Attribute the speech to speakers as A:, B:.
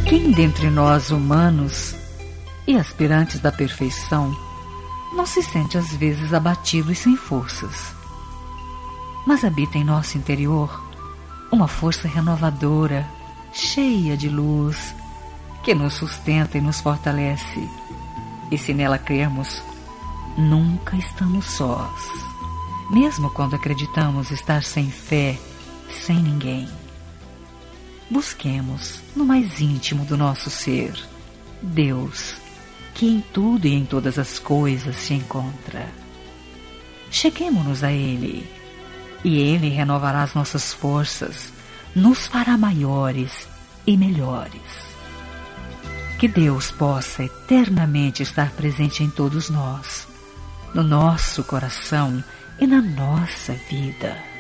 A: Quem dentre nós humanos e aspirantes da perfeição não se sente às vezes abatido e sem forças? Mas habita em nosso interior uma força renovadora, cheia de luz, que nos sustenta e nos fortalece. E se nela crermos, nunca estamos sós, mesmo quando acreditamos estar sem fé, sem ninguém. Busquemos no mais íntimo do nosso ser Deus, que em tudo e em todas as coisas se encontra. Cheguemo-nos a Ele, e Ele renovará as nossas forças, nos fará maiores e melhores. Que Deus possa eternamente estar presente em todos nós, no nosso coração e na nossa vida.